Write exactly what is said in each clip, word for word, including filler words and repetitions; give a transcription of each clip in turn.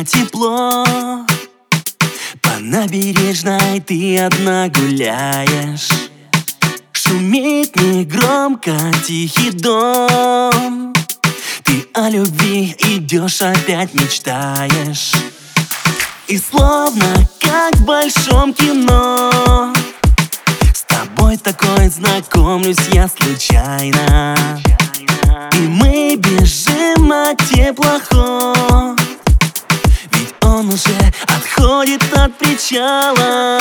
на тепло. По набережной ты одна гуляешь. Шумит негромко тихий дом. Ты о любви идешь, опять мечтаешь. И словно как в большом кино с тобой такой знакомлюсь я случайно. И мы бежим от теплоход, ведь он уже отходит от причала.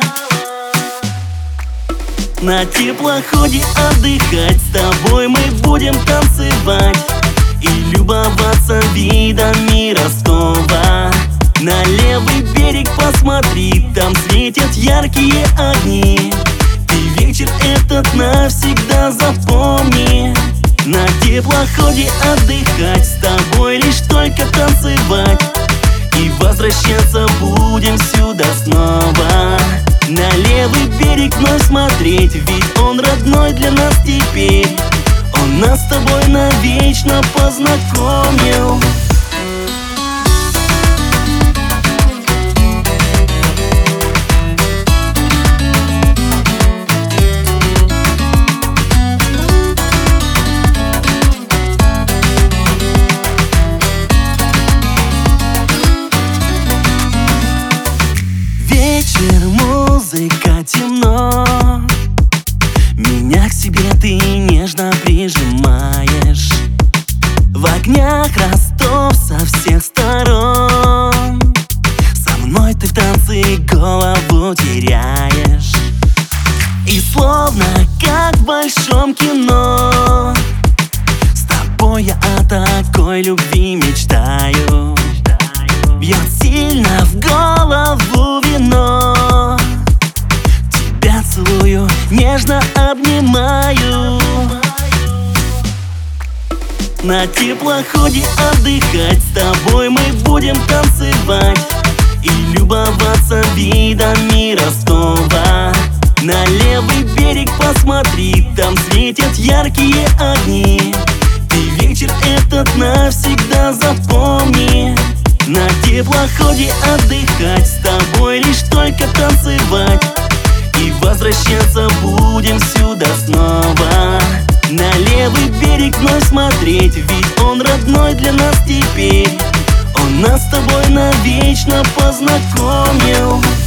На теплоходе отдыхать с тобой мы будем танцевать и любоваться видами Ростова. На левый берег посмотри, там светят яркие огни. Ты вечер этот навсегда запомни. На теплоходе отдыхать, с тобой лишь только танцевать, и возвращаться будем сюда снова. На левый берег вновь смотреть, ведь он родной для нас теперь. Он нас с тобой навечно познакомил. Вечер, музыка, темно. Меня к себе ты нежно прижимаешь. В огнях Ростов со всех сторон. Со мной ты в танце голову теряешь. И словно как в большом кино с тобой я о такой любви мечтаю. Бьет сильно в голову вино. Тебя целую, нежно обнимаю. На теплоходе отдыхать, с тобой мы будем танцевать и любоваться видами Ростова. На левый берег посмотри, там светят яркие огни. Ты вечер этот навсегда запомни. На теплоходе отдыхать, с тобой лишь только танцевать, и возвращаться будем сюда снова. На левый берег вновь смотреть, ведь он родной для нас теперь. Он нас с тобой навечно познакомил.